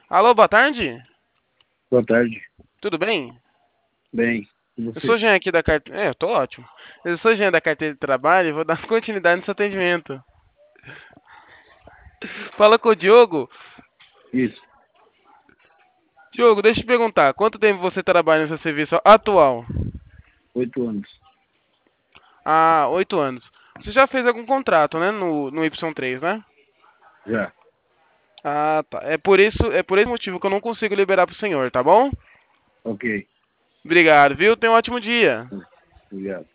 Alô, boa tarde? Boa tarde. Tudo bem? Bem, e Eu sou você? Jean aqui da carteira. Eu tô ótimo. Eu sou Jean da carteira de trabalho e vou dar continuidade nesse atendimento. Fala com o Diogo. Isso, Diogo, deixa eu te perguntar. Quanto tempo você trabalha no seu serviço atual? 8 anos. Há 8 anos. Você já fez algum contrato, né? No Y3, né? Já. Ah, tá. É por esse motivo que eu não consigo liberar pro senhor, tá bom? Ok. Obrigado, viu? Tenha um ótimo dia. Obrigado.